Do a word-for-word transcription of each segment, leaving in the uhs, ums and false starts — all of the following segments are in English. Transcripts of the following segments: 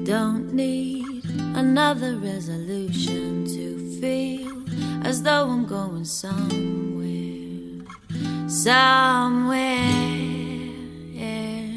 don't need another resolution to feel as though I'm going somewhere, somewhere, yeah.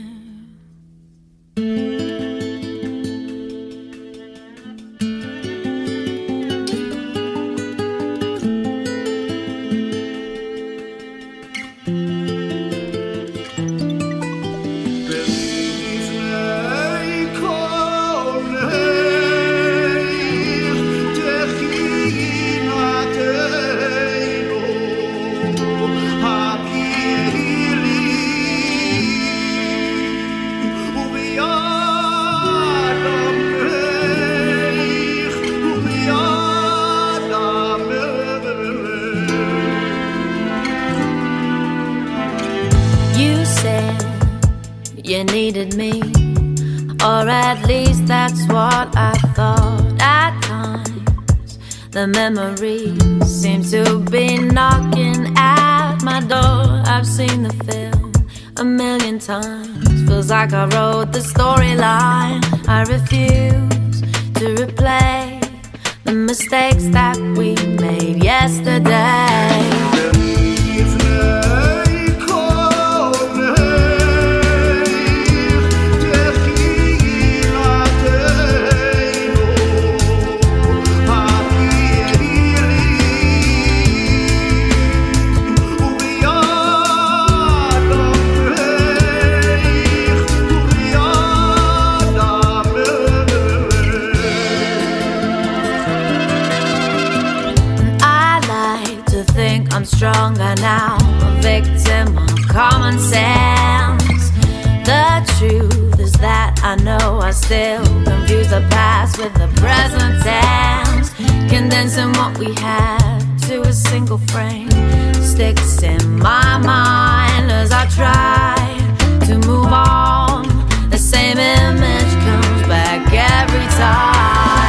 You needed me, or at least that's what I thought. At times, the memories seem to be knocking at my door. I've seen the film a million times. Feels like I wrote the storyline. I refuse to replay the mistakes that we made yesterday. I'm stronger now, a victim of common sense. The truth is that I know I still confuse the past with the present tense. Condensing what we had to a single frame sticks in my mind as I try to move on. The same image comes back every time.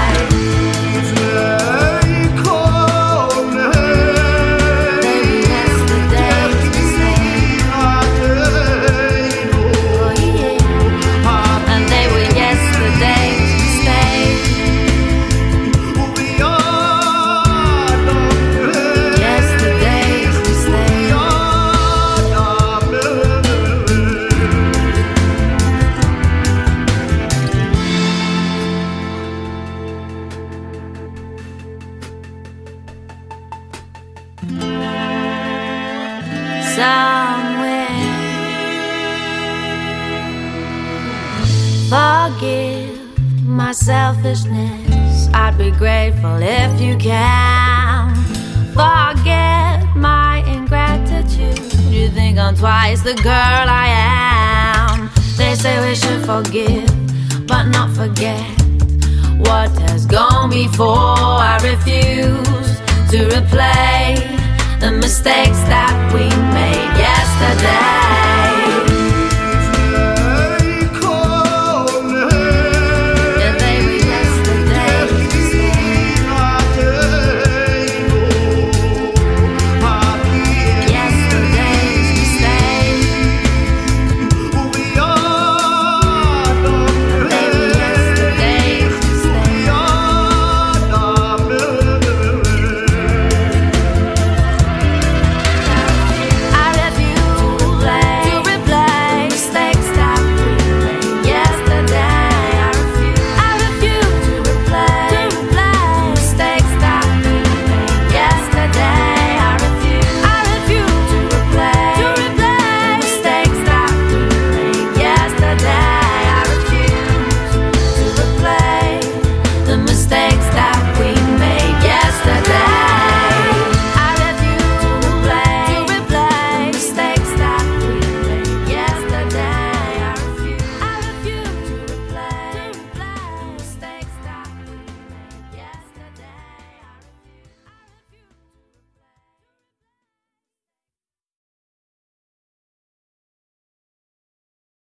Somewhere, forgive my selfishness. I'd be grateful if you can. Forget my ingratitude. You think I'm twice the girl I am. They say we should forgive, but not forget what has gone before. I refuse to replay the mistakes that we made yesterday.